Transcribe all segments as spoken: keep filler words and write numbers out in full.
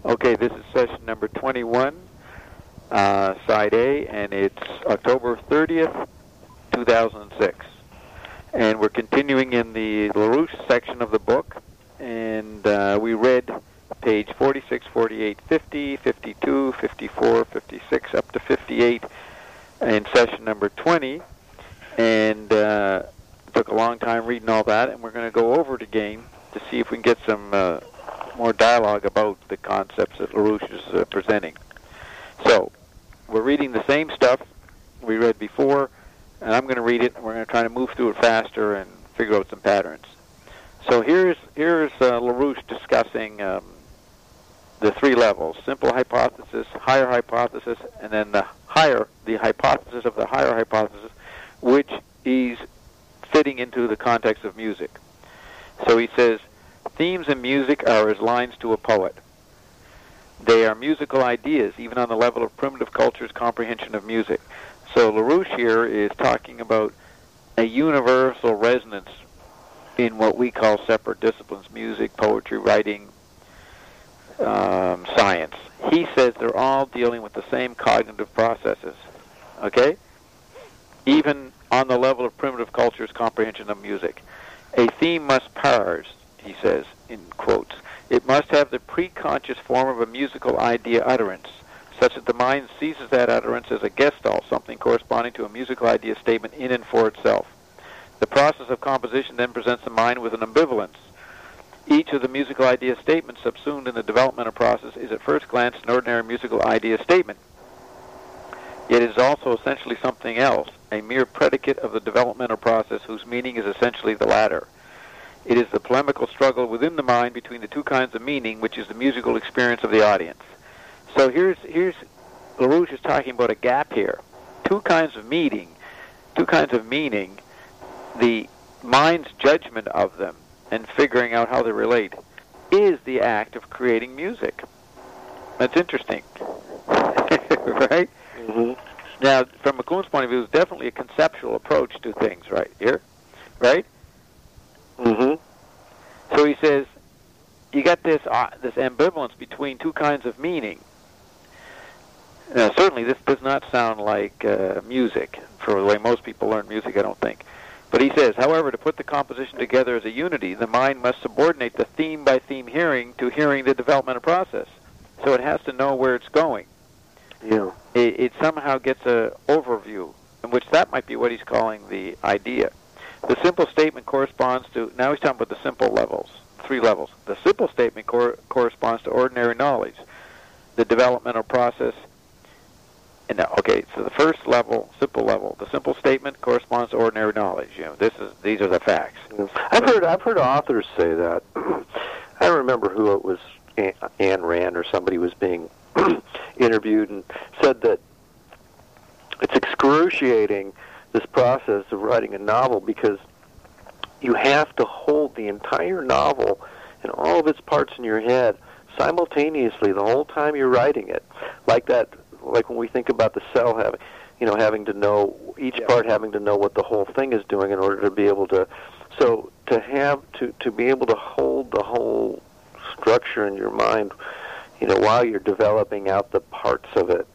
Okay, this is session number twenty-one, uh, side A, and it's October thirtieth, two thousand six. And we're continuing in the LaRouche section of the book, and uh, we read page forty-six, forty-eight, fifty, fifty-two, fifty-four, fifty-six, up to fifty-eight in session number twenty, and uh, it took a long time reading all that, and we're going to go over it again to see if we can get some uh, more dialogue about the concepts that LaRouche is uh, presenting. So, we're reading the same stuff we read before, and I'm going to read it, and we're going to try to move through it faster and figure out some patterns. So here's here's uh, LaRouche discussing um, the three levels: simple hypothesis, higher hypothesis, and then the higher, the hypothesis of the higher hypothesis, which is fitting into the context of music. So he says, themes in music are as lines to a poet. They are musical ideas, even on the level of primitive culture's comprehension of music. So LaRouche here is talking about a universal resonance in what we call separate disciplines: music, poetry, writing, um, science. He says they're all dealing with the same cognitive processes, okay? Even on the level of primitive culture's comprehension of music. A theme must parse, he says, in quotes. It must have the preconscious form of a musical idea utterance, such that the mind seizes that utterance as a gestalt, something corresponding to a musical idea statement in and for itself. The process of composition then presents the mind with an ambivalence. Each of the musical idea statements subsumed in the developmental process is at first glance an ordinary musical idea statement. Yet it is also essentially something else, a mere predicate of the developmental process whose meaning is essentially the latter. It is the polemical struggle within the mind between the two kinds of meaning, which is the musical experience of the audience. So here's here's LaRouche is talking about a gap here. Two kinds of meaning, two kinds of meaning, the mind's judgment of them and figuring out how they relate is the act of creating music. That's interesting. Right? Mm-hmm. Now, from McLuhan's point of view, it's definitely a conceptual approach to things right here. Right? Mm-hmm. So he says, you got this uh, this ambivalence between two kinds of meaning. Now, certainly this does not sound like uh, music, for the way most people learn music, I don't think. But he says, however, to put the composition together as a unity, the mind must subordinate the theme-by-theme hearing to hearing the developmental process. So it has to know where it's going. Yeah. It, it somehow gets an overview, in which that might be what he's calling the idea. The simple statement corresponds to, now he's talking about the simple levels, three levels. The simple statement cor- corresponds to ordinary knowledge, the developmental process. And now, okay, so the first level, simple level, the simple statement corresponds to ordinary knowledge. You know, this is these are the facts. I've heard I've heard authors say that. I don't remember who it was. Anne Rand or somebody was being interviewed and said that it's excruciating, this process of writing a novel, because you have to hold the entire novel and all of its parts in your head simultaneously the whole time you're writing it. Like that, like when we think about the cell having, you know, having to know, each Yeah. part having to know what the whole thing is doing in order to be able to, so to have, to, to be able to hold the whole structure in your mind, you know, while you're developing out the parts of it,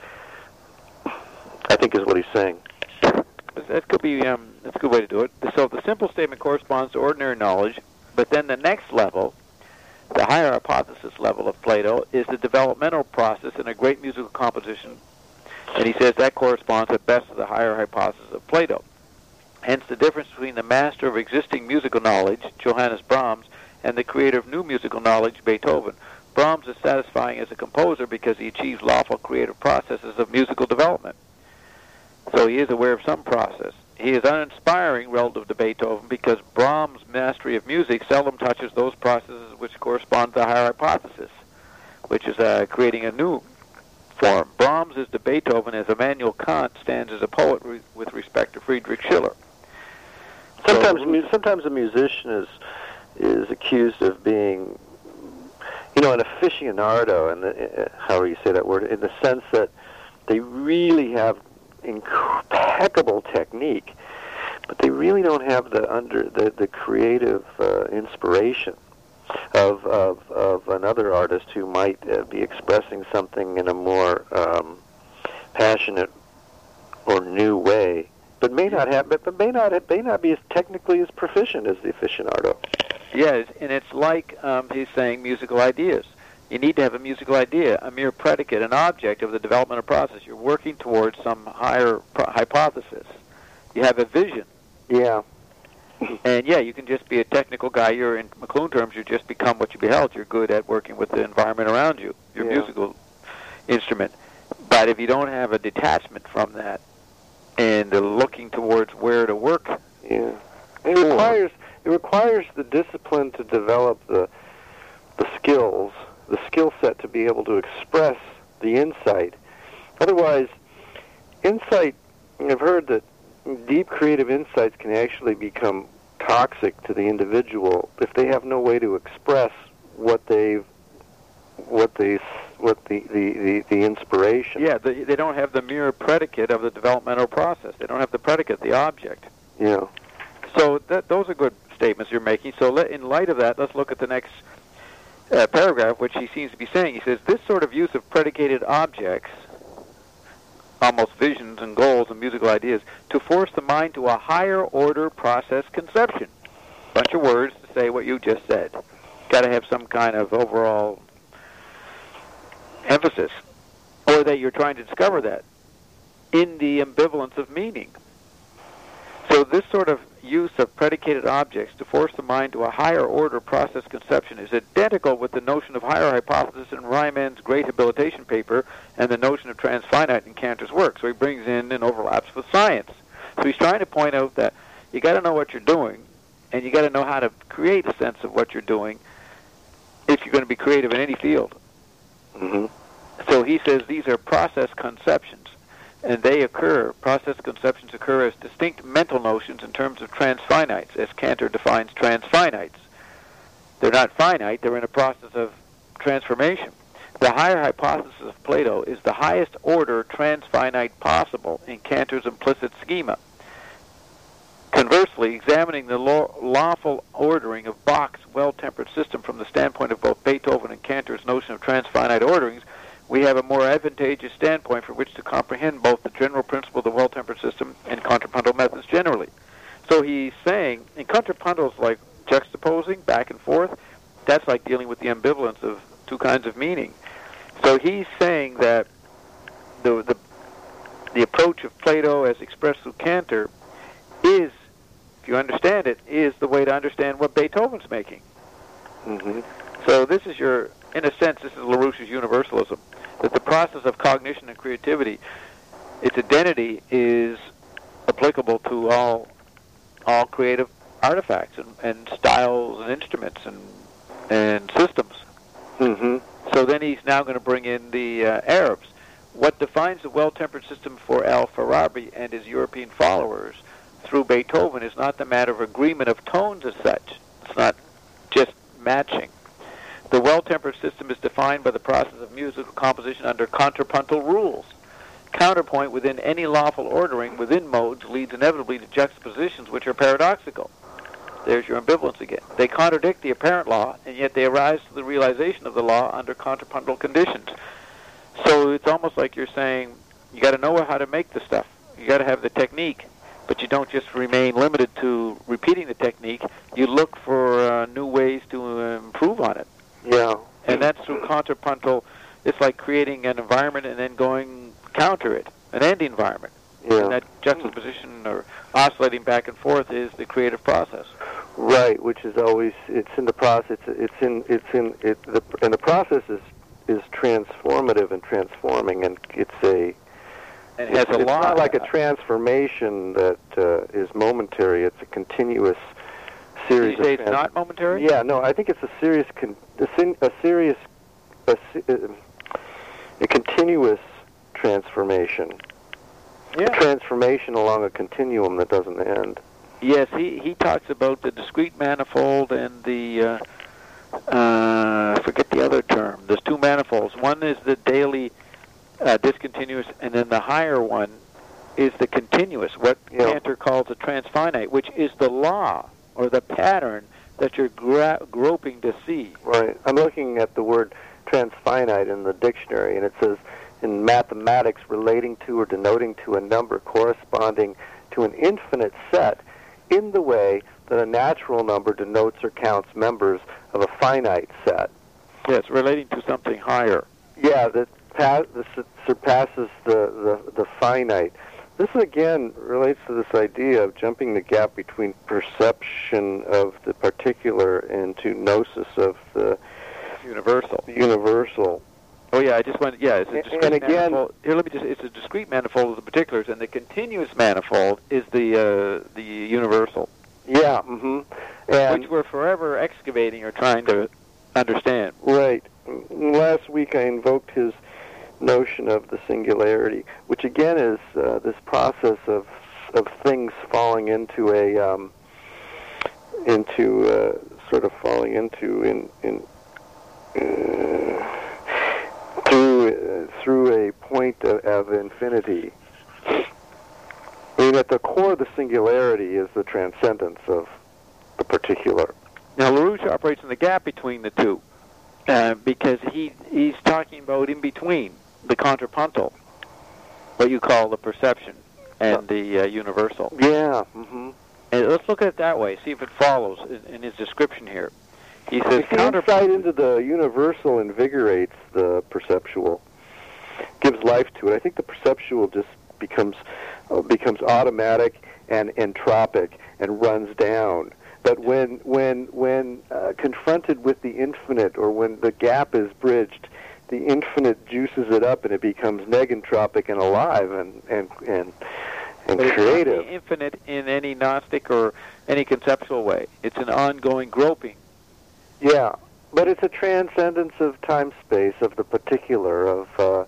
I think is what he's saying. That could be, um, that's a good way to do it. So the simple statement corresponds to ordinary knowledge, but then the next level, the higher hypothesis level of Plato, is the developmental process in a great musical composition, and he says that corresponds at best to the higher hypothesis of Plato. Hence the difference between the master of existing musical knowledge, Johannes Brahms, and the creator of new musical knowledge, Beethoven. Brahms is satisfying as a composer because he achieves lawful creative processes of musical development. So he is aware of some process. He is uninspiring relative to Beethoven because Brahms' mastery of music seldom touches those processes which correspond to the higher hypothesis, which is uh, creating a new form. Brahms is to Beethoven as Immanuel Kant stands as a poet re- with respect to Friedrich Schiller. Sometimes, So, mu- sometimes a musician is is accused of being, you know, an aficionado, and uh, however you say that word, in the sense that they really have impeccable technique, but they really don't have the under the, the creative uh, inspiration. Uh, of, of, of another artist who might uh, be expressing something in a more um, passionate or new way, but may not have, but, but may not have, may not be as technically as proficient as the aficionado. Yes, and it's like um, he's saying musical ideas. You need to have a musical idea, a mere predicate, an object of the developmental process. You're working towards some higher pro- hypothesis. You have a vision. Yeah. And, yeah, you can just be a technical guy. You're, in McLuhan terms, you just become what you beheld. You're good at working with the environment around you, your yeah. musical instrument. But if you don't have a detachment from that and uh, looking towards where to work... Yeah. It requires, it requires the discipline to develop the the skills, the skill set to be able to express the insight. Otherwise, insight, I've heard that deep creative insights can actually become toxic to the individual if they have no way to express what they've, what they, what the, the, the, the inspiration. Yeah, they, they don't have the mere predicate of the developmental process. They don't have the predicate, the object. Yeah. So that, those are good statements you're making. So let, in light of that, let's look at the next uh, paragraph, which he seems to be saying. He says, this sort of use of predicated objects, almost visions and goals and musical ideas, to force the mind to a higher order process conception. Bunch of words to say what you just said. Got to have some kind of overall emphasis, or that you're trying to discover that in the ambivalence of meaning. So this sort of use of predicated objects to force the mind to a higher order process conception is identical with the notion of higher hypothesis in Riemann's great habilitation paper and the notion of transfinite in Cantor's work. So he brings in and overlaps with science. So he's trying to point out that you got to know what you're doing, and you got to know how to create a sense of what you're doing if you're going to be creative in any field. Mm-hmm. So he says these are process conceptions, and they occur, process conceptions occur as distinct mental notions in terms of transfinites, as Cantor defines transfinites. They're not finite, they're in a process of transformation. The higher hypothesis of Plato is the highest order transfinite possible in Cantor's implicit schema. Conversely, examining the law, lawful ordering of Bach's well-tempered system from the standpoint of both Beethoven and Cantor's notion of transfinite orderings, we have a more advantageous standpoint for which to comprehend both the general principle of the well-tempered system and contrapuntal methods generally. So he's saying, and contrapuntal is like juxtaposing back and forth. That's like dealing with the ambivalence of two kinds of meaning. So he's saying that the the, the approach of Plato as expressed through Cantor is, if you understand it, is the way to understand what Beethoven's making. Mm-hmm. So this is your, in a sense, this is LaRouche's universalism, that the process of cognition and creativity, its identity is applicable to all all creative artifacts and, and styles and instruments and and systems. Mm-hmm. So then he's now going to bring in the uh, Arabs. What defines the well-tempered system for Al-Farabi and his European followers through Beethoven is not the matter of agreement of tones as such. It's not just matching. The well-tempered system is defined by the process of musical composition under contrapuntal rules. Counterpoint within any lawful ordering within modes leads inevitably to juxtapositions which are paradoxical. There's your ambivalence again. They contradict the apparent law, and yet they arise to the realization of the law under contrapuntal conditions. So it's almost like you're saying, you got to know how to make the stuff. You got to have the technique, but you don't just remain limited to repeating the technique. You look for uh, new ways to uh, improve on it. Yeah. And that's through contrapuntal. It's like creating an environment and then going counter it, an anti-environment. Yeah. And that juxtaposition or oscillating back and forth is the creative process. Right, which is always, it's in the process, it's in, it's in, it, the, and the process is, is transformative and transforming, and it's a, and it has it's, a it's lot. not like a transformation that uh, is momentary, it's a continuous series Did you say of it's not momentary? Yeah, no, I think it's a serious, con- a, sin- a serious, a, a continuous transformation. Yeah. A transformation along a continuum that doesn't end. Yes, he, he talks about the discrete manifold and the, uh, uh, I forget the other term. There's two manifolds. One is the daily uh, discontinuous, and then the higher one is the continuous, what Yeah. Cantor calls a transfinite, which is the law or the pattern that you're gra- groping to see. Right. I'm looking at the word transfinite in the dictionary, and it says, in mathematics, relating to or denoting to a number corresponding to an infinite set in the way that a natural number denotes or counts members of a finite set. Yes, relating to something higher. Yeah, that pa- this surpasses the, the, the finite. This, again, relates to this idea of jumping the gap between perception of the particular into gnosis of the universal. universal. Oh, yeah, I just want, yeah, it's a discrete and again, manifold. Here, let me just, it's a discrete manifold of the particulars, and the continuous manifold is the, uh, the universal. Yeah, mm-hmm. And which we're forever excavating or trying to understand. Right. Last week I invoked his notion of the singularity, which again is uh, this process of of things falling into a um, into uh, sort of falling into in in uh, through uh, through a point of, of infinity. I mean, at the core of the singularity is the transcendence of the particular. Now, LaRouche operates in the gap between the two uh, because he he's talking about in between the contrapuntal, what you call the perception, and the uh, universal. Yeah. Mm-hmm. And let's look at it that way, see if it follows in, in his description here. He says, the insight into the universal invigorates the perceptual, gives life to it. I think the perceptual just becomes uh, becomes automatic and entropic and runs down. But when when when uh, confronted with the infinite, or when the gap is bridged, the infinite juices it up and it becomes negentropic and alive and and and, and but creative. It's not infinite in any Gnostic or any conceptual way. It's an ongoing groping. Yeah, but it's a transcendence of time-space, of the particular, of... Uh,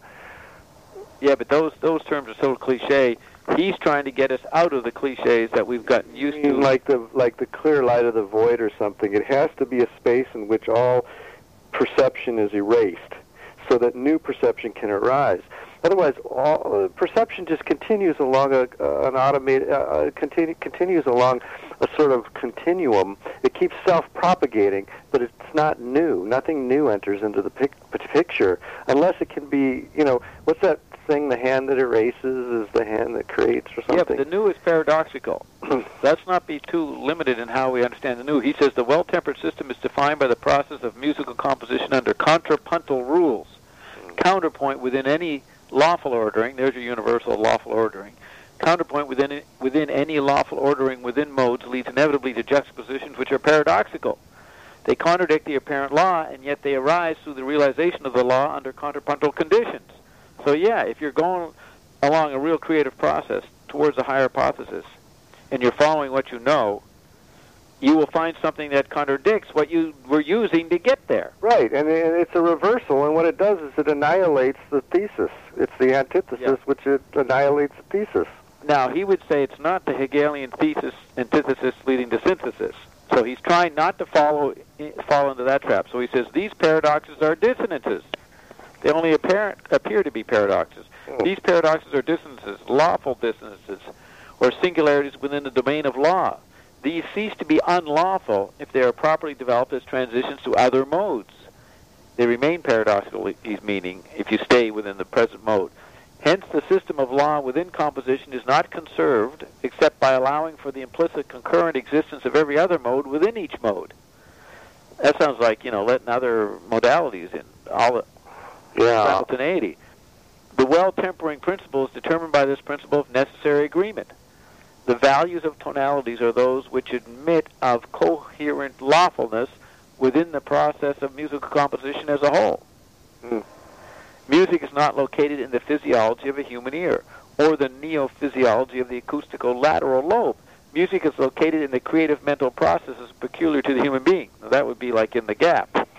yeah, but those those terms are so cliche. He's trying to get us out of the cliches that we've gotten used to. Like the like the clear light of the void or something. It has to be a space in which all perception is erased, so that new perception can arise. Otherwise, all uh, perception just continues along a uh, an automated uh, continu- continues along a sort of continuum. It keeps self-propagating, but it's not new. Nothing new enters into the pic- picture unless it can be. You know, what's that thing? The hand that erases is the hand that creates, or something. Yeah, but the new is paradoxical. Let's not be too limited in how we understand the new. He says the well-tempered system is defined by the process of musical composition under contrapuntal rules. Counterpoint within any lawful ordering, there's your universal lawful ordering. Counterpoint within within any lawful ordering within modes leads inevitably to juxtapositions which are paradoxical. They contradict the apparent law, and yet they arise through the realization of the law under contrapuntal conditions. So yeah, if you're going along a real creative process towards a higher hypothesis, and you're following what you know, you will find something that contradicts what you were using to get there. Right, and it's a reversal, and what it does is it annihilates the thesis. It's the antithesis, yeah. which it annihilates the thesis. Now, he would say it's not the Hegelian thesis antithesis leading to synthesis. So he's trying not to follow fall into that trap. So he says these paradoxes are dissonances. They only apparent, appear to be paradoxes. Oh. These paradoxes are dissonances, lawful dissonances, or singularities within the domain of law. These cease to be unlawful if they are properly developed as transitions to other modes. They remain paradoxical, he's meaning, if you stay within the present mode. Hence, the system of law within composition is not conserved except by allowing for the implicit concurrent existence of every other mode within each mode. That sounds like, you know, letting other modalities in, all the yeah. simultaneity. The well-tempering principle is determined by this principle of necessary agreement. The values of tonalities are those which admit of coherent lawfulness within the process of musical composition as a whole. Mm. Music is not located in the physiology of a human ear or the neo-physiology of the acoustical lateral lobe. Music is located in the creative mental processes peculiar to the human being. Now, that would be like in the gap,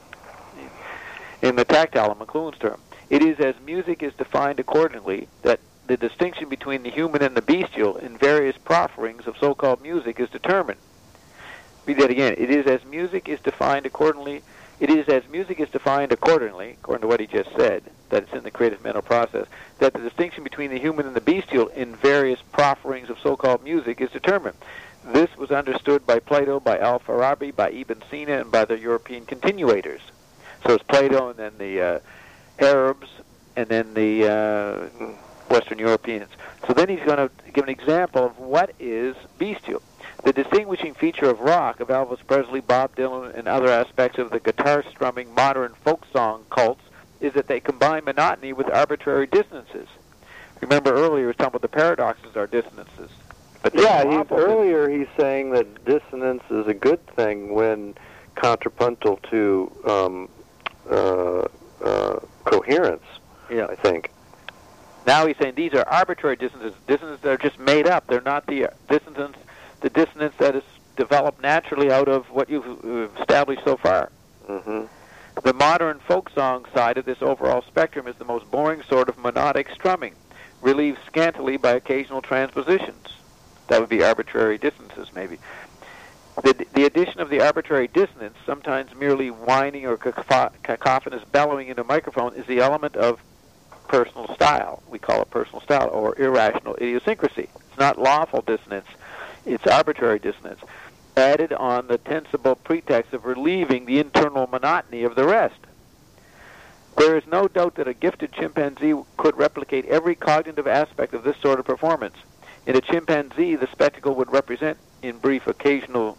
in the tactile in McLuhan's term. It is as music is defined accordingly that the distinction between the human and the bestial in various profferings of so-called music is determined. Read that again. It is as music is defined accordingly. It is as music is defined accordingly, according to what he just said, that it's in the creative mental process, that the distinction between the human and the bestial in various profferings of so-called music is determined. This was understood by Plato, by Al-Farabi, by Ibn Sina, and by the European continuators. So it's Plato and then the uh, Arabs and then the uh, Western Europeans. So then he's going to give an example of what is bestial. The distinguishing feature of rock, of Elvis Presley, Bob Dylan, and other aspects of the guitar-strumming modern folk song cults is that they combine monotony with arbitrary dissonances. Remember earlier he was talking about the paradoxes are dissonances. But yeah, he's, earlier he's saying that dissonance is a good thing when contrapuntal to um, uh, uh, coherence, yeah. I think. Now he's saying these are arbitrary dissonances, dissonances that are just made up. They're not the dissonance, the dissonance that is developed naturally out of what you've established so far. Mm-hmm. The modern folk song side of this overall spectrum is the most boring sort of monodic strumming, relieved scantily by occasional transpositions. That would be arbitrary dissonances, maybe. The, the addition of the arbitrary dissonance, sometimes merely whining or cacophonous bellowing into a microphone, is the element of personal style. We call it personal style, or irrational idiosyncrasy. It's not lawful dissonance. It's arbitrary dissonance, added on the tensible pretext of relieving the internal monotony of the rest. There is no doubt that a gifted chimpanzee could replicate every cognitive aspect of this sort of performance. In a chimpanzee, the spectacle would represent, in brief, occasional.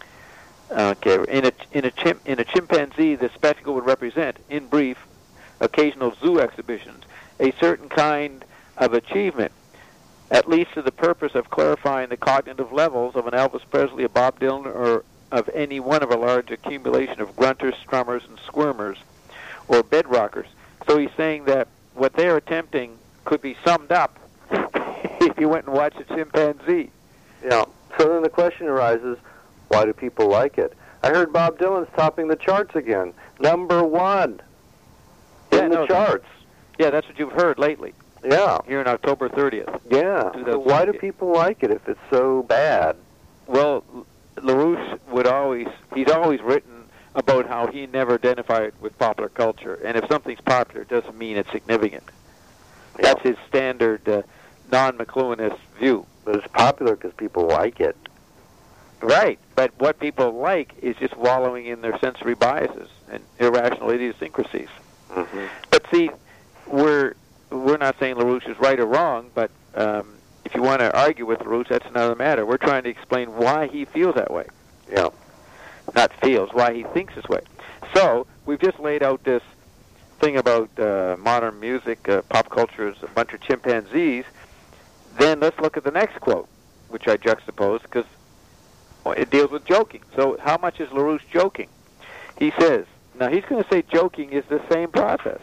Okay, in a in a chim, in a chimpanzee, the spectacle would represent, in brief, occasional zoo exhibitions, a certain kind of achievement, at least to the purpose of clarifying the cognitive levels of an Elvis Presley, a Bob Dylan, or of any one of a large accumulation of grunters, strummers, and squirmers, or bedrockers. So he's saying that what they're attempting could be summed up if you went and watched a chimpanzee. Yeah. So then the question arises, why do people like it? I heard Bob Dylan's topping the charts again. Number one yeah, in the no, charts. Yeah, that's what you've heard lately. Yeah. Here on October thirtieth. Yeah. So why do people like it if it's so bad? Well, LaRouche would always, he's always written about how he never identified with popular culture. And if something's popular, it doesn't mean it's significant. Yeah. That's his standard uh, non-McLuhanist view. But it's popular because people like it. Right. But what people like is just wallowing in their sensory biases and irrational idiosyncrasies. Mm-hmm. But see, we're we're not saying LaRouche is right or wrong, but um, if you want to argue with LaRouche, that's another matter. We're trying to explain why he feels that way. Yeah. Not feels, why he thinks this way. So, we've just laid out this thing about uh, modern music, uh, pop culture is a bunch of chimpanzees. Then let's look at the next quote, which I juxtapose, because well, it deals with joking. So how much is LaRouche joking? He says, now he's going to say joking is the same process.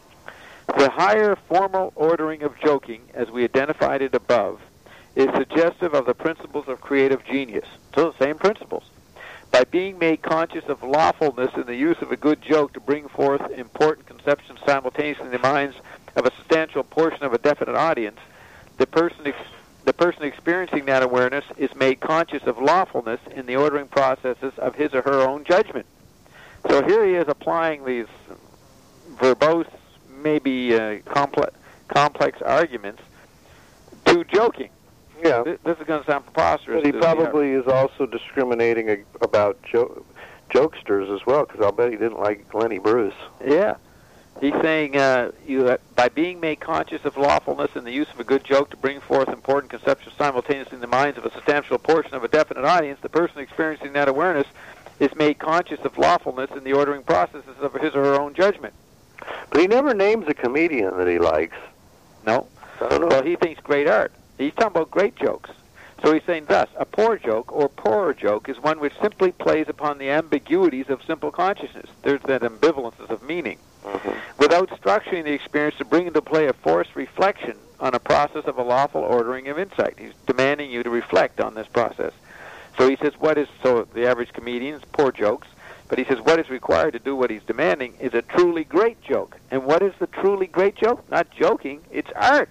The higher formal ordering of joking, as we identified it above, is suggestive of the principles of creative genius. So the same principles. By being made conscious of lawfulness in the use of a good joke to bring forth important conceptions simultaneously in the minds of a substantial portion of a definite audience, the person ex- the person experiencing that awareness is made conscious of lawfulness in the ordering processes of his or her own judgment. So here he is applying these verbose, maybe uh, complex, complex arguments to joking. Yeah. This, this is going to sound preposterous. But he probably is also discriminating ag- about jo- jokesters as well, because I'll bet he didn't like Lenny Bruce. Yeah. He's saying, uh, you, uh, by being made conscious of lawfulness in the use of a good joke to bring forth important conceptions simultaneously in the minds of a substantial portion of a definite audience, the person experiencing that awareness is made conscious of lawfulness in the ordering processes of his or her own judgment. But he never names a comedian that he likes. No. I don't know. Well, he thinks great art. He's talking about great jokes. So he's saying thus, a poor joke or poorer joke is one which simply plays upon the ambiguities of simple consciousness. There's that ambivalence of meaning. Mm-hmm. Without structuring the experience to bring into play a forced reflection on a process of a lawful ordering of insight. He's demanding you to reflect on this process. So he says, what is, so the average comedian's poor jokes, but he says what is required to do what he's demanding is a truly great joke. And what is the truly great joke? Not joking, it's art.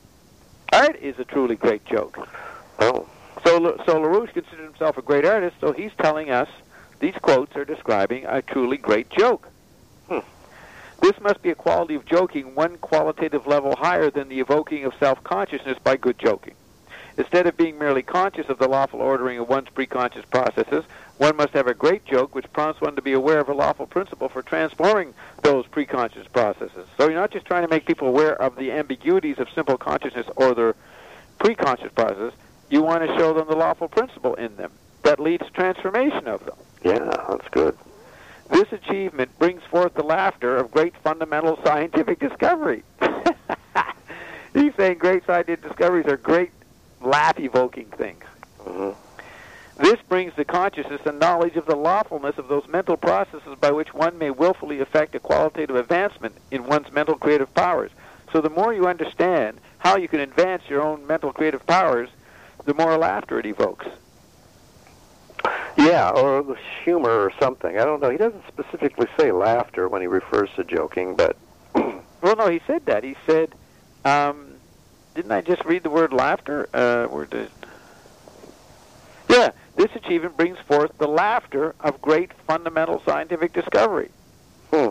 Art is a truly great joke. Oh. So, so LaRouche considered himself a great artist, so he's telling us these quotes are describing a truly great joke. Hmm. This must be a quality of joking one qualitative level higher than the evoking of self-consciousness by good joking. Instead of being merely conscious of the lawful ordering of one's preconscious processes, one must have a great joke which prompts one to be aware of a lawful principle for transforming those preconscious processes. So you're not just trying to make people aware of the ambiguities of simple consciousness or their preconscious process. You want to show them the lawful principle in them that leads to transformation of them. Yeah, that's good. This achievement brings forth the laughter of great fundamental scientific discovery. He's saying great scientific discoveries are great laugh-evoking things. Mm-hmm. This brings to consciousness and knowledge of the lawfulness of those mental processes by which one may willfully effect a qualitative advancement in one's mental creative powers. So the more you understand how you can advance your own mental creative powers, the more laughter it evokes. Yeah, or humor or something. I don't know. He doesn't specifically say laughter when he refers to joking, but... Well, no, he said that. He said, um, didn't I just read the word laughter? Uh, where did... Yeah, this achievement brings forth the laughter of great fundamental scientific discovery. Hmm.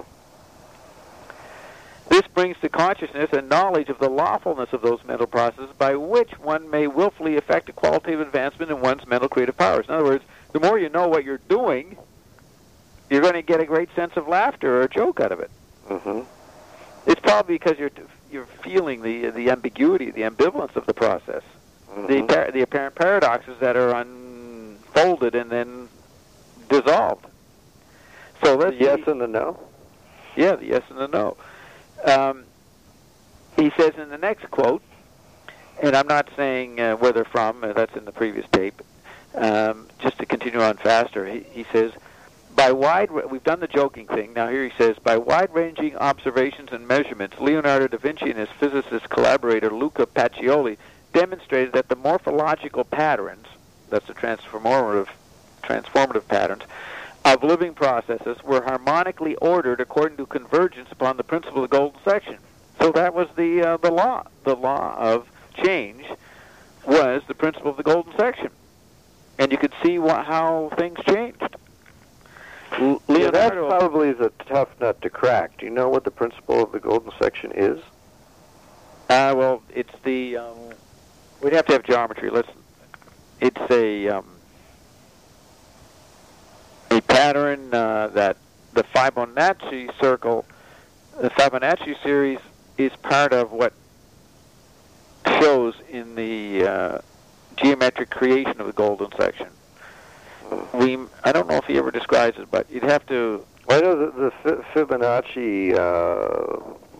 This brings to consciousness and knowledge of the lawfulness of those mental processes by which one may willfully effect a qualitative advancement in one's mental creative powers. In other words, the more you know what you're doing, you're going to get a great sense of laughter or a joke out of it. Mm-hmm. It's probably because you're you're feeling the the ambiguity, the ambivalence of the process, Mm-hmm. the par- the apparent paradoxes that are unfolded and then dissolved. So let's The yes see. and the no? Yeah, the yes and the no. Um, he says in the next quote, and I'm not saying uh, where they're from, uh, that's in the previous tape, um, just to continue on faster, he, he says, by wide, we've done the joking thing, now here he says, by wide-ranging observations and measurements, Leonardo da Vinci and his physicist collaborator Luca Pacioli demonstrated that the morphological patterns, that's the transformative, transformative patterns, of living processes were harmonically ordered according to convergence upon the principle of the golden section. So that was the uh, the law. The law of change was the principle of the golden section. And you could see wha- how things changed. L- Yeah, that Leonardo, probably is a tough nut to crack. Do you know what the principle of the golden section is? uh, well, it's the, um, we'd have to have geometry. Let's, it's a, um, a pattern uh, that the Fibonacci circle, the Fibonacci series, is part of what shows in the uh, geometric creation of the golden section. We, I don't know if he ever describes it, but you'd have to... Well, I know the, the Fibonacci uh,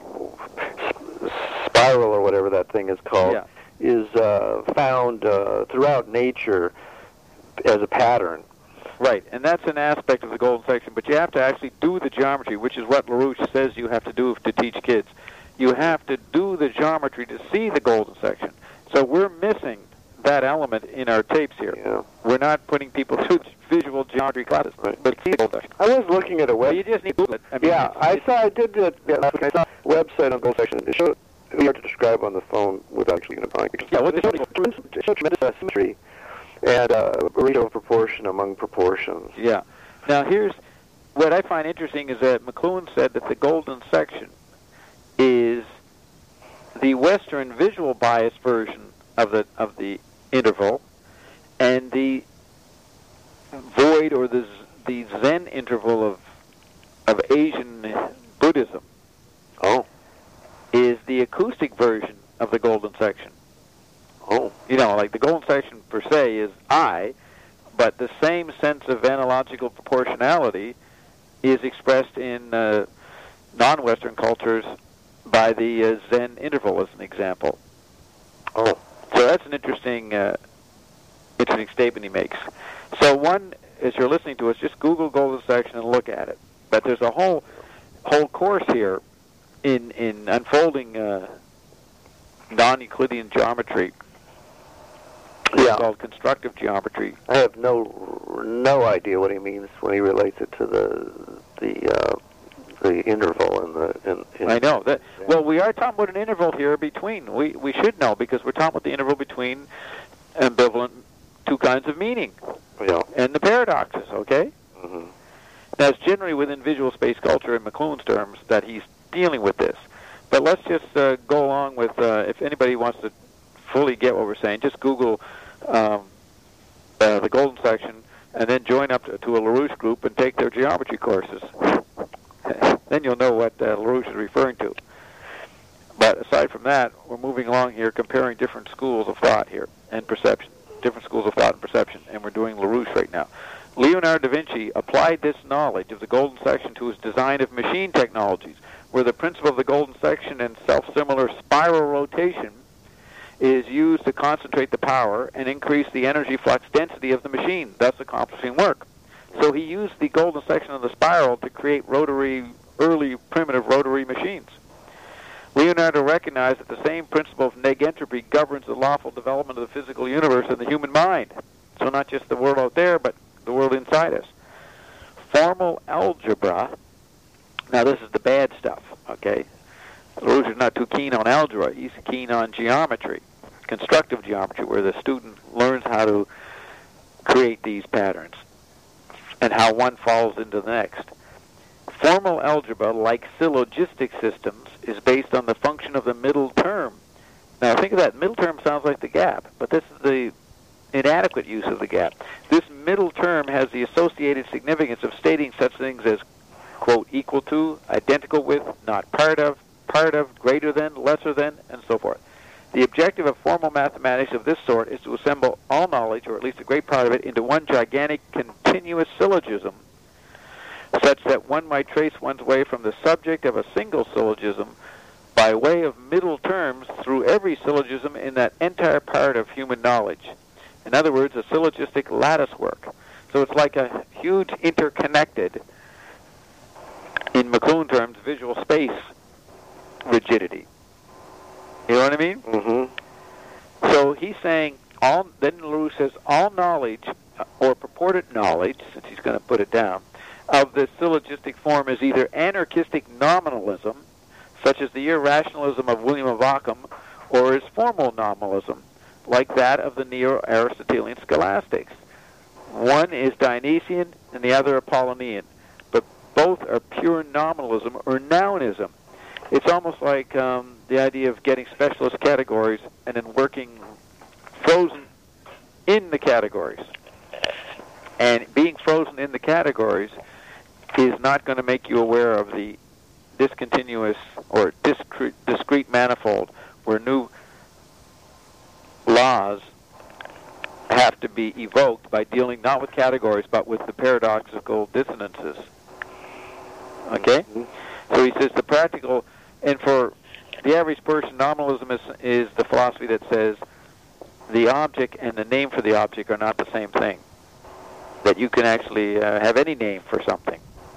spiral, or whatever that thing is called, Yeah. is uh, found uh, throughout nature as a pattern. Right, and that's an aspect of the golden section, but you have to actually do the geometry, which is what LaRouche says you have to do to teach kids. You have to do the geometry to see the golden section. So we're missing that element in our tapes here. Yeah. We're not putting people through visual geometry classes, Right. but see the golden section. I was looking at a Well, web. you just need to Google it. I mean, Yeah, it's- I it's- saw. I did that. Yeah, last week. I saw a website on gold section. It showed. It's hard to describe on the phone without actually unifying pictures. Yeah, what it they showed tremendous, it showed tremendous uh, symmetry and uh, a ratio of proportion among proportions. Yeah. Now, here's what I find interesting is that McLuhan said that the golden section is the Western visual bias version of the of the interval, and the void or the the Zen interval of of Asian Buddhism Oh, is the acoustic version of the golden section. oh, You know, like the golden section per se is I, but the same sense of analogical proportionality is expressed in uh, non-Western cultures by the uh, Zen interval, as an example. oh. So that's an interesting, uh, interesting statement he makes. So one, as you're listening to us, just Google golden section and look at it. But there's a whole, whole course here in in unfolding uh, non-Euclidean geometry. It's Yeah. called constructive geometry. I have no no idea what he means when he relates it to the the uh, the interval and the. In, in I know that. Well, we are talking about an interval here between. We we should know because we're talking about the interval between ambivalent two kinds of meaning Yeah. and the paradoxes. Okay. Mm-hmm. Now, it's generally within visual space culture in McLuhan's terms that he's dealing with this. But let's just uh, go along with, uh, if anybody wants to fully get what we're saying, just Google um, uh, the Golden Section and then join up to, to a LaRouche group and take their geometry courses. Then you'll know what uh, LaRouche is referring to. But aside from that, we're moving along here comparing different schools of thought here and perception, different schools of thought and perception, and we're doing LaRouche right now. Leonardo da Vinci applied this knowledge of the Golden Section to his design of machine technologies, where the principle of the Golden Section and self-similar spiral rotation is used to concentrate the power and increase the energy flux density of the machine, thus accomplishing work. So he used the Golden Section of the spiral to create rotary, early primitive rotary machines. Leonardo recognized that the same principle of negentropy governs the lawful development of the physical universe and the human mind. So not just the world out there, but the world inside us. Formal algebra, now this is the bad stuff, okay? LaRouche is not too keen on algebra. He's keen on geometry, constructive geometry, where the student learns how to create these patterns and how one falls into the next. Formal algebra, like syllogistic systems, is based on the function of the middle term. Now think of that. Middle term sounds like the gap, but this is the inadequate use of the gap. This middle term has the associated significance of stating such things as, quote, equal to, identical with, not part of, part of, greater than, lesser than, and so forth. The objective of formal mathematics of this sort is to assemble all knowledge, or at least a great part of it, into one gigantic continuous syllogism, such that one might trace one's way from the subject of a single syllogism by way of middle terms through every syllogism in that entire part of human knowledge. In other words, a syllogistic lattice work. So it's like a huge interconnected, in McLuhan terms, visual space rigidity. You know what I mean? Mm-hmm. So he's saying, all. then LaRouche says, all knowledge, or purported knowledge, since he's going to put it down, of the syllogistic form is either anarchistic nominalism, such as the irrationalism of William of Ockham, or is formal nominalism, like that of the Neo-Aristotelian scholastics. One is Dionysian and the other Apollonian, but both are pure nominalism or nounism. It's almost like um, the idea of getting specialist categories and then working frozen in the categories. And being frozen in the categories is not going to make you aware of the discontinuous or discrete, discrete manifold where new laws have to be evoked by dealing not with categories but with the paradoxical dissonances. Okay? Mm-hmm. So he says the practical, and for the average person, nominalism is, is the philosophy that says the object and the name for the object are not the same thing. That you can actually uh, have any name for something.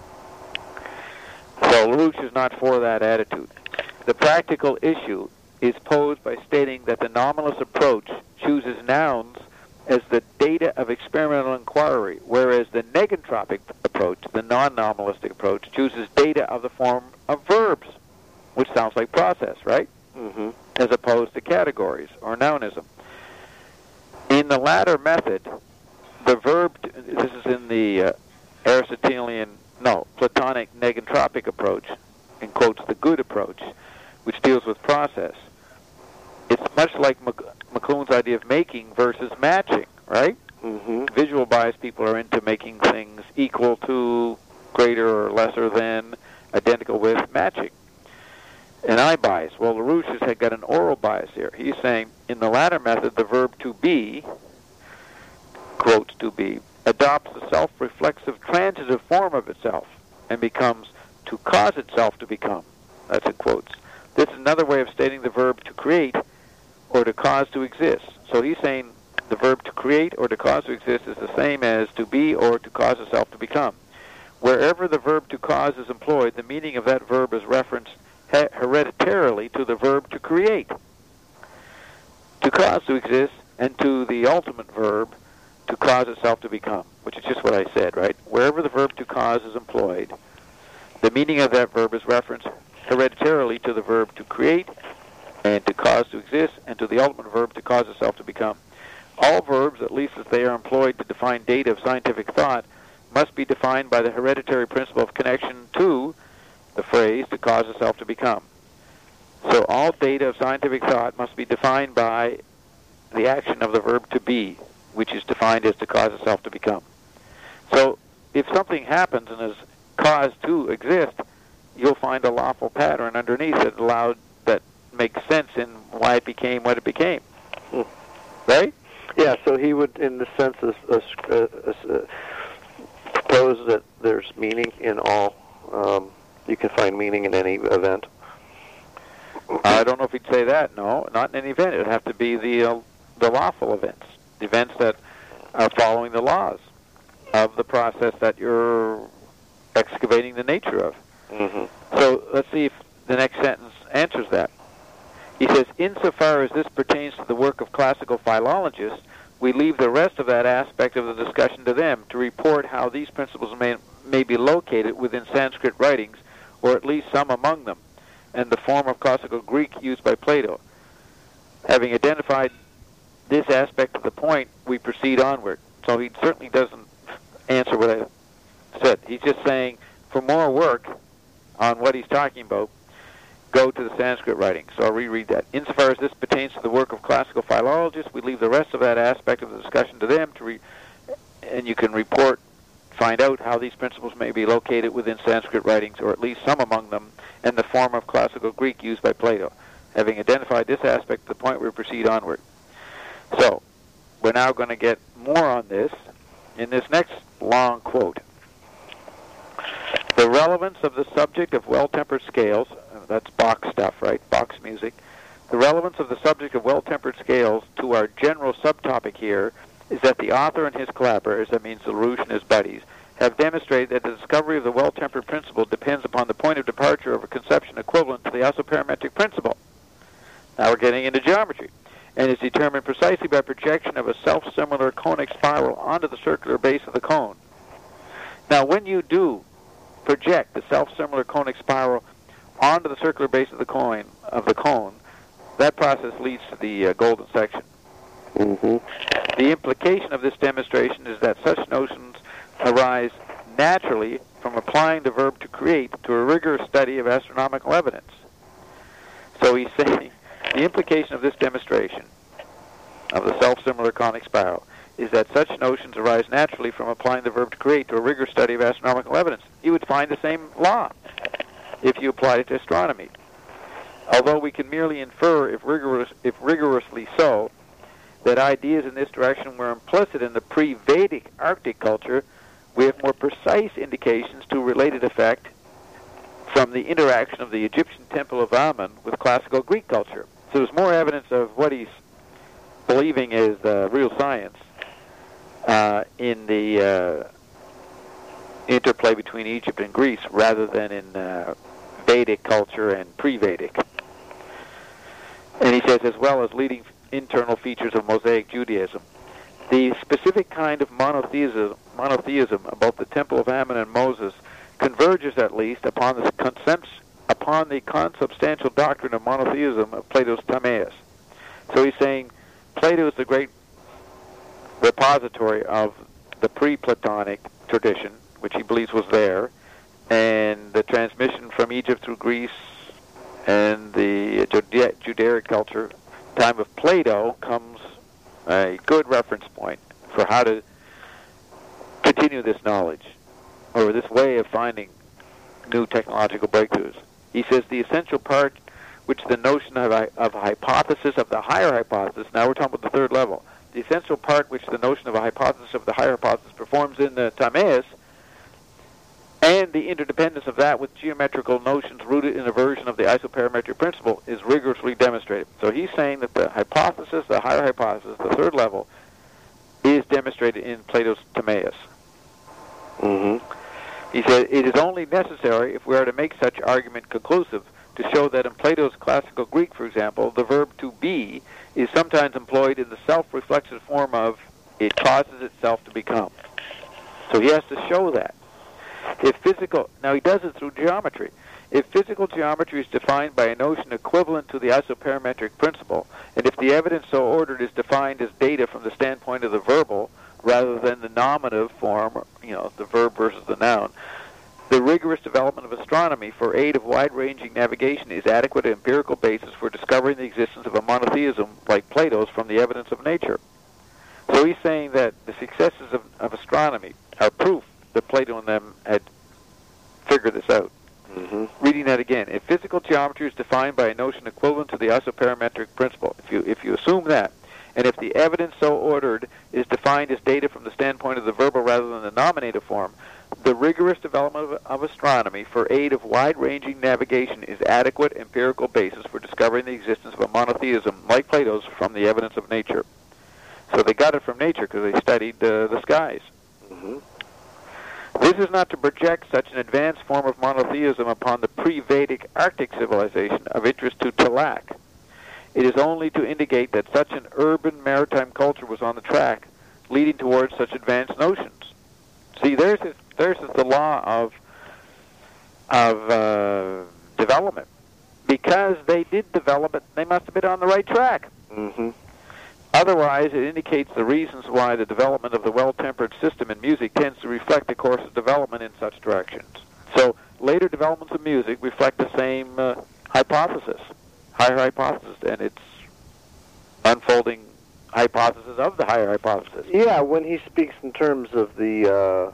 So LaRouche is not for that attitude. The practical issue is posed by stating that the nominalist approach chooses nouns as the data of experimental inquiry, whereas the negentropic approach, the non-nominalistic approach, chooses data of the form of verbs, which sounds like process, right? Mm-hmm. As opposed to categories or nounism. In the latter method, the verb, this is in the uh, Aristotelian, no, Platonic negentropic approach, in quotes, the good approach, which deals with process. It's much like Mc, McLuhan's idea of making versus matching, right? Mm-hmm. Visual bias people are into making things equal to, greater or lesser than, identical with, matching. And eye bias. Well, LaRouche has had got an oral bias here. He's saying, in the latter method, the verb to be, quotes, to be, adopts the self-reflexive transitive form of itself and becomes to cause itself to become. That's in quotes. This is another way of stating the verb to create or to cause to exist. So he's saying the verb to create or to cause to exist is the same as to be or to cause itself to become. Wherever the verb to cause is employed, the meaning of that verb is referenced he- hereditarily to the verb to create, to cause to exist, and to the ultimate verb to cause itself to become, which is just what I said, right? Wherever the verb to cause is employed, the meaning of that verb is referenced hereditarily to the verb to create and to cause to exist and to the ultimate verb to cause itself to become. All verbs, at least as they are employed to define data of scientific thought, must be defined by the hereditary principle of connection to the phrase to cause itself to become. So all data of scientific thought must be defined by the action of the verb to be, which is defined as to cause itself to become. So if something happens and is caused to exist, you'll find a lawful pattern underneath it allowed that makes sense in why it became what it became. Hmm. Right? Yeah, so he would, in the sense, of, uh, uh, uh, propose that there's meaning in all. Um, you can find meaning in any event. I don't know if he'd say that. No, not in any event. It would have to be the uh, the lawful events, the events that are following the laws of the process that you're excavating the nature of. Mm-hmm. So let's see if the next sentence answers that. He says, insofar as this pertains to the work of classical philologists, we leave the rest of that aspect of the discussion to them to report how these principles may, may be located within Sanskrit writings, or at least some among them, and the form of classical Greek used by Plato. Having identified this aspect of the point, we proceed onward. So he certainly doesn't answer what I said. He's just saying, for more work on what he's talking about, go to the Sanskrit writings. So I'll reread that. Insofar as this pertains to the work of classical philologists, we leave the rest of that aspect of the discussion to them, to re and you can report, find out how these principles may be located within Sanskrit writings, or at least some among them, and the form of classical Greek used by Plato. Having identified this aspect of the point, we proceed onward. So, we're now going to get more on this in this next long quote. The relevance of the subject of well-tempered scales, that's Bach stuff, right? Bach's music. The relevance of the subject of well-tempered scales to our general subtopic here is that the author and his collaborators, that means LaRouche and his buddies, have demonstrated that the discovery of the well-tempered principle depends upon the point of departure of a conception equivalent to the isoperimetric principle. Now we're getting into geometry, and is determined precisely by projection of a self-similar conic spiral onto the circular base of the cone. Now when you do project the self-similar conic spiral onto the circular base of the coin of the cone, that process leads to the uh, golden section. Mm-hmm. The implication of this demonstration is that such notions arise naturally from applying the verb to create to a rigorous study of astronomical evidence. So he's saying the implication of this demonstration of the self-similar conic spiral is that such notions arise naturally from applying the verb to create to a rigorous study of astronomical evidence. You would find the same law if you applied it to astronomy. Although we can merely infer, if, rigorous, if rigorously so, that ideas in this direction were implicit in the pre-Vedic Arctic culture, we have more precise indications to related effect from the interaction of the Egyptian temple of Amun with classical Greek culture. So there's more evidence of what he's believing is uh, real science uh, in the uh, interplay between Egypt and Greece rather than in uh, Vedic culture and pre-Vedic. And he says, as well as leading internal features of Mosaic Judaism. The specific kind of monotheism, monotheism about the Temple of Ammon and Moses converges at least upon the, concept, upon the consubstantial doctrine of monotheism of Plato's Timaeus. So he's saying Plato is the great repository of the pre-Platonic tradition, which he believes was there, and the transmission from Egypt through Greece and the Jude- Judaic culture. Time of Plato comes a good reference point for how to continue this knowledge, or this way of finding new technological breakthroughs. He says the essential part which the notion of a, of a hypothesis of the higher hypothesis, now we're talking about the third level, the essential part which the notion of a hypothesis of the higher hypothesis performs in the Timaeus, and the interdependence of that with geometrical notions rooted in a version of the isoperimetric principle is rigorously demonstrated. So he's saying that the hypothesis, the higher hypothesis, the third level, is demonstrated in Plato's Timaeus. Mm-hmm. He said, it is only necessary, if we are to make such argument conclusive, to show that in Plato's classical Greek, for example, the verb to be is sometimes employed in the self-reflexive form of it causes itself to become. So he has to show that. If physical, now he does it through geometry. If physical geometry is defined by a notion equivalent to the isoperimetric principle, and if the evidence so ordered is defined as data from the standpoint of the verbal rather than the nominative form, you know, the verb versus the noun, the rigorous development of astronomy astronomy for aid of wide-ranging navigation is adequate empirical basis for discovering the existence of a monotheism like Plato's from the evidence of nature. So he's saying that the successes of, of astronomy are proof that Plato and them had figured this out. Mm-hmm. Reading that again, if physical geometry is defined by a notion equivalent to the isoparametric principle, if you if you assume that, and if the evidence so ordered is defined as data from the standpoint of the verbal rather than the nominative form, the rigorous development of, of astronomy for aid of wide-ranging navigation is adequate empirical basis for discovering the existence of a monotheism like Plato's from the evidence of nature. So they got it from nature because they studied uh, the skies. Mm-hmm. This is not to project such an advanced form of monotheism upon the pre-Vedic Arctic civilization of interest to Tilak. It is only to indicate that such an urban maritime culture was on the track, leading towards such advanced notions. See, there's his, there's his, the law of of uh, development. Because they did develop it, they must have been on the right track. Mm-hmm. Otherwise, it indicates the reasons why the development of the well-tempered system in music tends to reflect the course of development in such directions. So later developments of music reflect the same uh, hypothesis, higher hypothesis, and it's unfolding hypothesis of the higher hypothesis. Yeah, when he speaks in terms of the uh,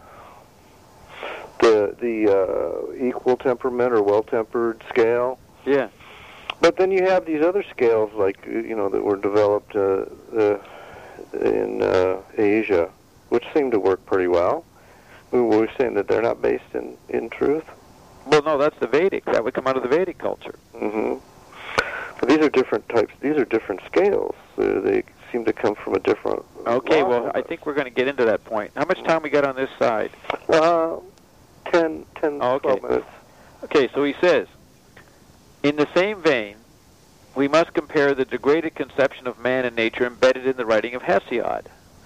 the the uh, equal temperament or well-tempered scale. Yeah. But then you have these other scales, like, you know, that were developed uh, uh, in uh, Asia, which seem to work pretty well. We were saying that they're not based in, in truth. Well, no, that's the Vedic. That would come out of the Vedic culture. Mm-hmm. But these are different types. These are different scales. Uh, they seem to come from a different. Okay, well, I think we're going to get into that point. How much time we got on this side? Uh, ten, ten, oh, okay. twelve minutes. Okay, so he says, in the same vein, we must compare the degraded conception of man and nature embedded in the writing of Hesiod.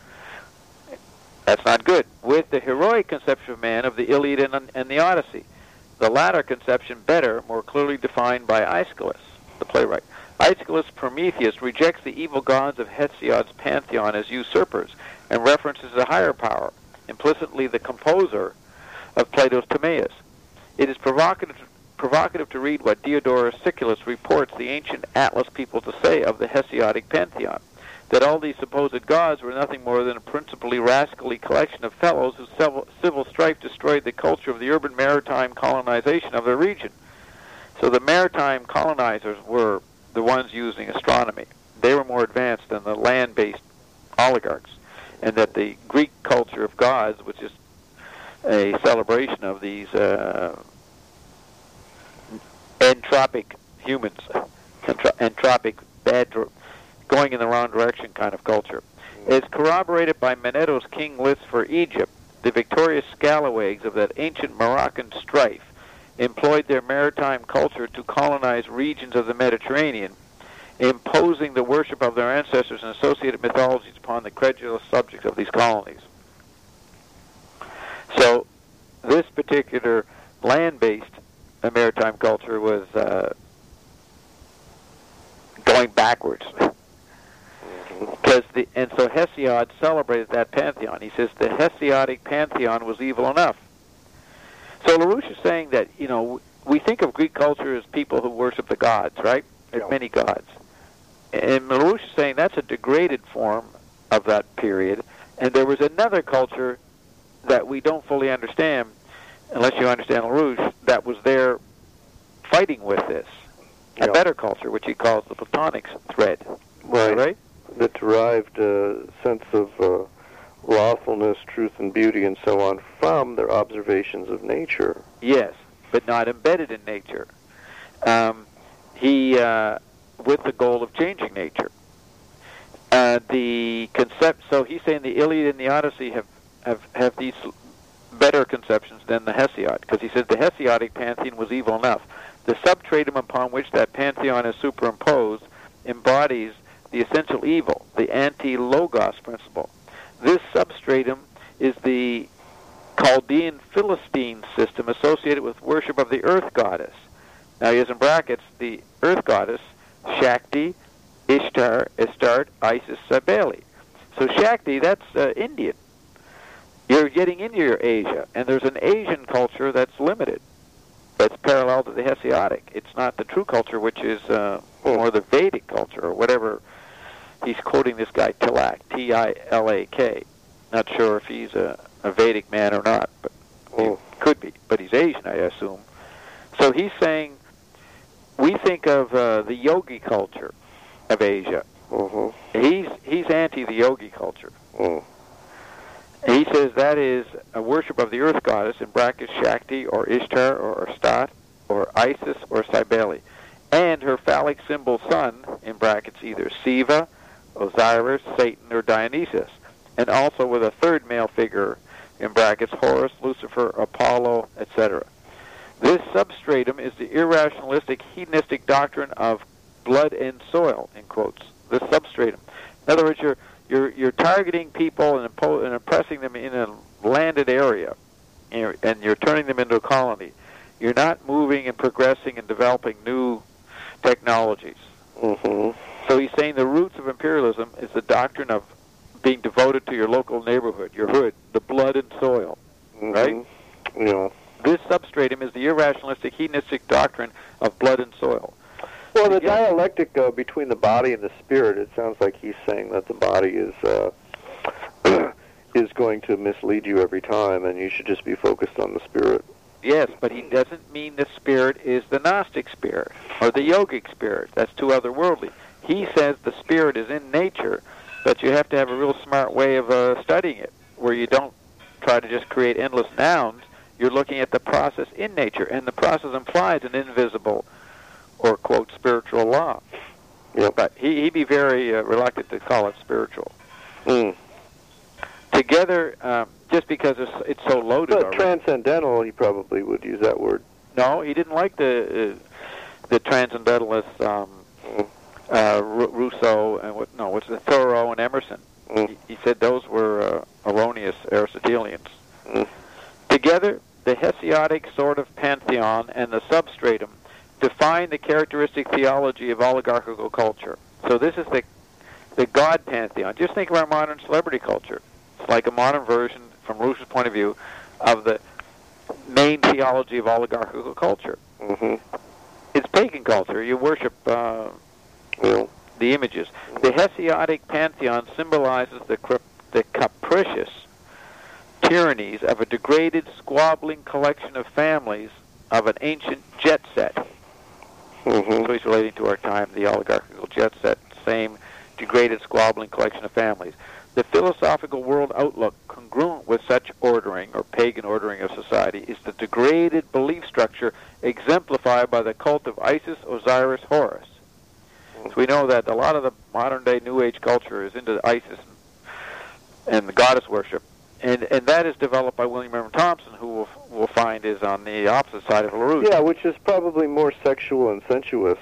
That's not good. With the heroic conception of man of the Iliad and, and the Odyssey. The latter conception better, more clearly defined by Aeschylus, the playwright. Aeschylus' Prometheus rejects the evil gods of Hesiod's pantheon as usurpers and references a higher power, implicitly the composer of Plato's Timaeus. It is provocative provocative to read what Diodorus Siculus reports the ancient Atlas people to say of the Hesiodic pantheon, that all these supposed gods were nothing more than a principally rascally collection of fellows whose civil, civil strife destroyed the culture of the urban maritime colonization of their region. So the maritime colonizers were the ones using astronomy. They were more advanced than the land-based oligarchs, and that the Greek culture of gods, which is a celebration of these uh, entropic humans, entro- entropic, bad, going in the wrong direction kind of culture. It's corroborated by Manetto's king list for Egypt. The victorious scalawags of that ancient Moroccan strife employed their maritime culture to colonize regions of the Mediterranean, imposing the worship of their ancestors and associated mythologies upon the credulous subjects of these colonies. So this particular land-based maritime culture was uh, going backwards. Because the and so Hesiod celebrated that pantheon. He says the Hesiodic pantheon was evil enough. So LaRouche is saying that, you know, we think of Greek culture as people who worship the gods, right? There's Yeah. many gods. And LaRouche is saying that's a degraded form of that period. And there was another culture that we don't fully understand, unless you understand LaRouche, that was there fighting with this. A Yeah. better culture, which he calls the Platonic thread. Right. Right? That derived a sense of uh, lawfulness, truth, and beauty, and so on from their observations of nature. Yes, but not embedded in nature. Um, he, uh, with the goal of changing nature. Uh, the concept. So he's saying the Iliad and the Odyssey have have, have these better conceptions than the Hesiod, because he says the Hesiodic pantheon was evil enough. The substratum upon which that pantheon is superimposed embodies the essential evil, the anti-logos principle. This substratum is the Chaldean Philistine system associated with worship of the earth goddess. Now he has in brackets the earth goddess, Shakti, Ishtar, Astarte, Isis, Cybele. So Shakti, that's uh, Indian. You're getting into your Asia, and there's an Asian culture that's limited. that's parallel to the Hesiodic. It's not the true culture, which is uh, more the Vedic culture, or whatever. He's quoting this guy Tilak, T I L A K. Not sure if he's a, a Vedic man or not, but he could be. But he's Asian, I assume. So he's saying, we think of uh, the yogi culture of Asia. Mm-hmm. He's he's anti the yogi culture. Mm. He says that is a worship of the earth goddess, in brackets Shakti or Ishtar or Stat or Isis or Cybele, and her phallic symbol son, in brackets either Siva, Osiris, Satan, or Dionysus, and also with a third male figure, in brackets Horus, Lucifer, Apollo, et cetera. This substratum is the irrationalistic, hedonistic doctrine of blood and soil, in quotes. This substratum. In other words, you're you're you're targeting people and, impo- and oppressing them in a landed area, and you're, and you're turning them into a colony. You're not moving and progressing and developing new technologies. Mm-hmm. So he's saying the roots of imperialism is the doctrine of being devoted to your local neighborhood, your hood, the blood and soil, mm-hmm. right? Yeah. This substratum is the irrationalistic, hedonistic doctrine of blood and soil. Well, the Again, dialectic uh, between the body and the spirit, it sounds like he's saying that the body is uh, is going to mislead you every time, and you should just be focused on the spirit. Yes, but he doesn't mean the spirit is the Gnostic spirit or the yogic spirit. That's too otherworldly. He says the spirit is in nature, but you have to have a real smart way of uh, studying it, where you don't try to just create endless nouns. You're looking at the process in nature, and the process implies an invisible or, quote, spiritual law. Yep. But he, he'd be very uh, reluctant to call it spiritual. Mm. Together, um, just because it's, it's so loaded But already. transcendental, he probably would use that word. No, he didn't like the uh, the transcendentalists, um, Mm. uh, Rousseau, and what, no, what's the Thoreau and Emerson. Mm. He, he said those were uh, erroneous Aristotelians. Mm. Together, the Hesiodic sort of pantheon and the substratum define the characteristic theology of oligarchical culture. So this is the the God pantheon. Just think of our modern celebrity culture. It's like a modern version, from Rousseau's point of view, of the main theology of oligarchical culture. Mm-hmm. It's pagan culture. You worship uh, Yeah. the images. The Hesiodic pantheon symbolizes the, cri- the capricious tyrannies of a degraded, squabbling collection of families of an ancient jet set. Mm-hmm. So he's relating to our time, the oligarchical jet set, same degraded, squabbling collection of families. The philosophical world outlook congruent with such ordering, or pagan ordering of society, is the degraded belief structure exemplified by the cult of Isis, Osiris, Horus. So we know that a lot of the modern-day New Age culture is into Isis and, and the goddess worship. And and that is developed by William Irwin Thompson, who we'll, we'll find is on the opposite side of LaRouche. Yeah, which is probably more sexual and sensuous.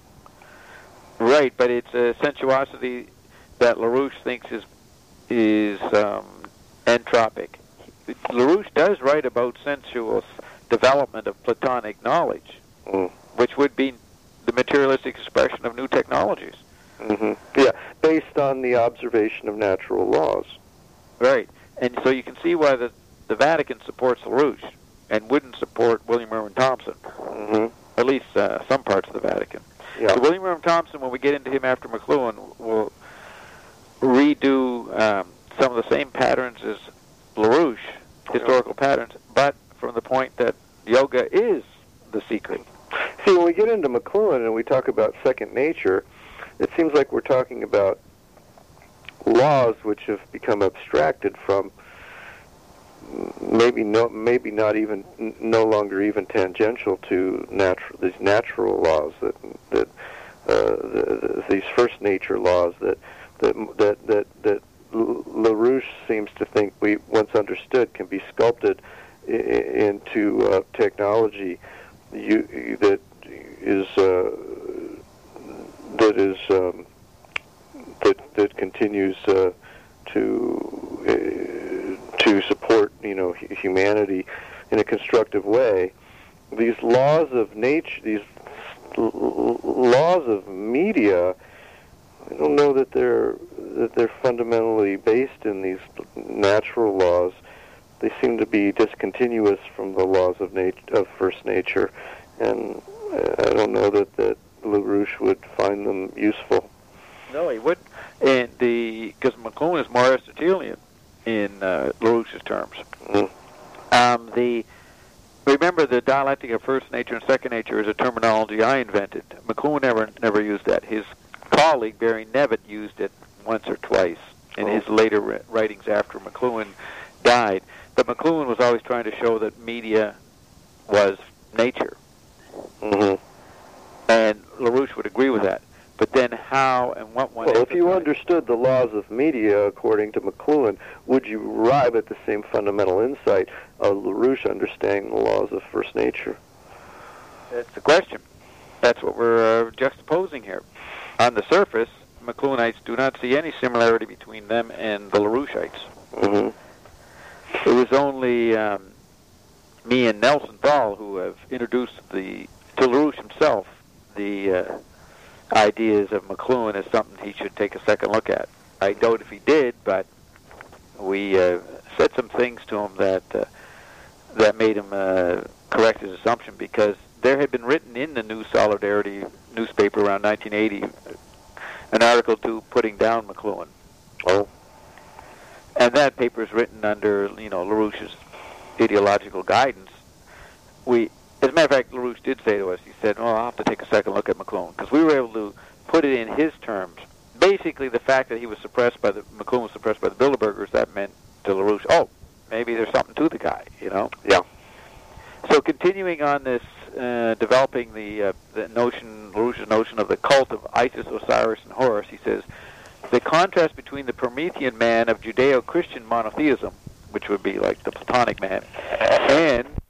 Right, but it's a sensuosity that LaRouche thinks is is um, entropic. LaRouche does write about sensuous development of Platonic knowledge, Mm. which would be the materialistic expression of new technologies. Mm-hmm. Yeah, based on the observation of natural laws. Right. And so you can see why the, the Vatican supports LaRouche and wouldn't support William Irwin Thompson, Mm-hmm. at least uh, some parts of the Vatican. Yeah. So William Irwin Thompson, when we get into him after McLuhan, will redo um, some of the same patterns as LaRouche, historical yeah. patterns, but from the point that yoga is the secret. See, when we get into McLuhan and we talk about second nature, it seems like we're talking about laws which have become abstracted from maybe no, maybe not even no longer even tangential to natural these natural laws that that uh, the, the, these first nature laws that that that that, that LaRouche seems to think we once understood can be sculpted I- into uh, technology you, that is uh, that is um, that that continues uh, to uh, to support you know humanity in a constructive way. These laws of nature, these l- laws of media, I don't know that they're that they're fundamentally based in these natural laws. they seem to be discontinuous from the laws of nat- of first nature, and uh, I don't know that that LaRouche would find them useful. No, he wouldn't. And the because McLuhan is more Aristotelian in uh, LaRouche's terms. Mm. Um, the remember the dialectic of first nature and second nature is a terminology I invented. McLuhan never never used that. His colleague Barry Nevitt used it once or twice in Oh. his later writings after McLuhan died. But McLuhan was always trying to show that media was nature, Mm-hmm. and LaRouche would agree with that. But then how and what one... Well, if you emphasized- understood the laws of media according to McLuhan, would you arrive at the same fundamental insight of LaRouche understanding the laws of first nature? That's the question. That's what we're uh, juxtaposing here. On the surface, McLuhanites do not see any similarity between them and the LaRoucheites. Mm-hmm. It was only um, me and Nelson Thal who have introduced the to LaRouche himself the uh, ideas of McLuhan as something he should take a second look at. I doubt if he did, but we uh, said some things to him that uh, that made him uh, correct his assumption, because there had been written in the New Solidarity newspaper around nineteen eighty an article to putting down McLuhan. Oh. And that paper is written under, you know, LaRouche's ideological guidance. We, as a matter of fact, LaRouche did say to us, he said, "Oh, I'll have to take a second look at McLuhan," because we were able to put it in his terms. Basically, the fact that he was suppressed by the McLuhan was suppressed by the Bilderbergers, that meant to LaRouche, oh, maybe there's something to the guy, you know. Yeah. So, continuing on this, uh, developing the uh, the notion, LaRouche's notion of the cult of Isis, Osiris, and Horus, he says, the contrast between the Promethean man of Judeo-Christian monotheism, which would be like the Platonic man, and